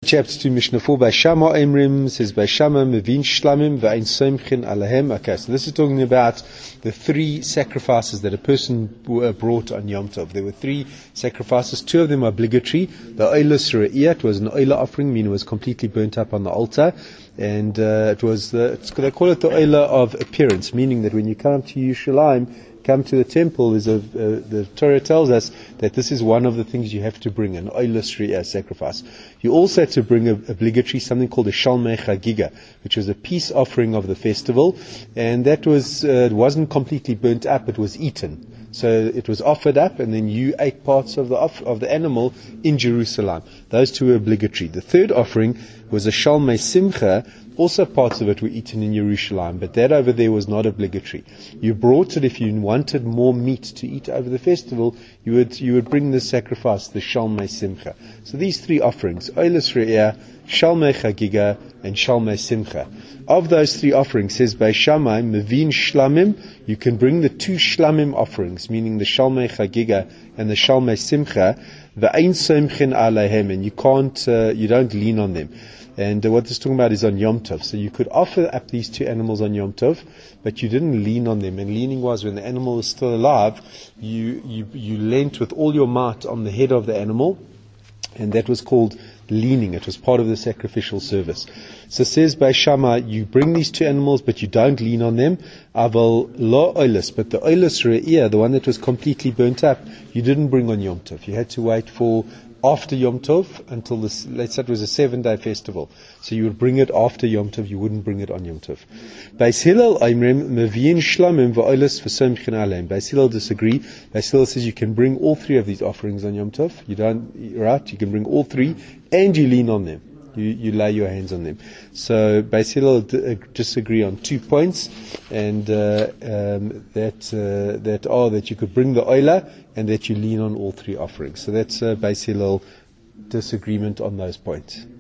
chapter 2, Mishnah 4, by Shama Emrim, says by Shama, Mevin Shlamim, Va'in Soimchin Alahem. Okay, so this is talking about the 3 sacrifices that a person brought on Yom Tov. There were 3 sacrifices, 2 of them are obligatory. The Oilus Re'iyat was an Oila offering, meaning it was completely burnt up on the altar. And it was, they call it the Oila of appearance, meaning that when you come to Yerushalayim, come to the temple, the Torah tells us that this is one of the things you have to bring, an oilus re'ah sacrifice. You also had to bring obligatory something called a shalmei chagiga, which was a peace offering of the festival, and that was it wasn't completely burnt up; it was eaten. So it was offered up, and then you ate parts of the animal in Jerusalem. Those 2 were obligatory. The 3rd offering was a shalmei simcha. Also parts of it were eaten in Yerushalayim, but that over there was not obligatory. You brought it if you wanted more meat to eat over the festival, you would bring the sacrifice, the Shalmei Simcha. So these 3 offerings, Oilus Re'eh, Shalmei Chagiga, and Shalmei Simcha. Of those 3 offerings, says by Shammai, Mevin Shlamim, you can bring the 2 Shlamim offerings, meaning the Shalmei Chagiga and the Shalmei Simcha, Va'ein Soimchin Aleihem, and you don't lean on them. And what this is talking about is on Yom Tov. So you could offer up these 2 animals on Yom Tov, but you didn't lean on them. And leaning was when the animal was still alive, you leant with all your might on the head of the animal, and that was called leaning. It was part of the sacrificial service. So it says by Shammai, you bring these 2 animals, but you don't lean on them. Aval lo oilus, but the oilus re'iyah, the one that was completely burnt up, you didn't bring on Yom Tov. You had to wait for after Yom Tov until this, let's say it was a 7-day festival. So you would bring it after Yom Tov, you wouldn't bring it on Yom Tov. Beis Hillel Aimrim Mevin Shlamim v'oilus v'Soimchin Aleim. Beis Hillel disagree. Beis Hillel says you can bring all 3 of these offerings on Yom Tov. You can bring all 3 and you lean on them. You lay your hands on them. So Beis Hillel disagree on 2 points, and that you could bring the oila and that you lean on all 3 offerings. So that's Beis Hillel disagreement on those points.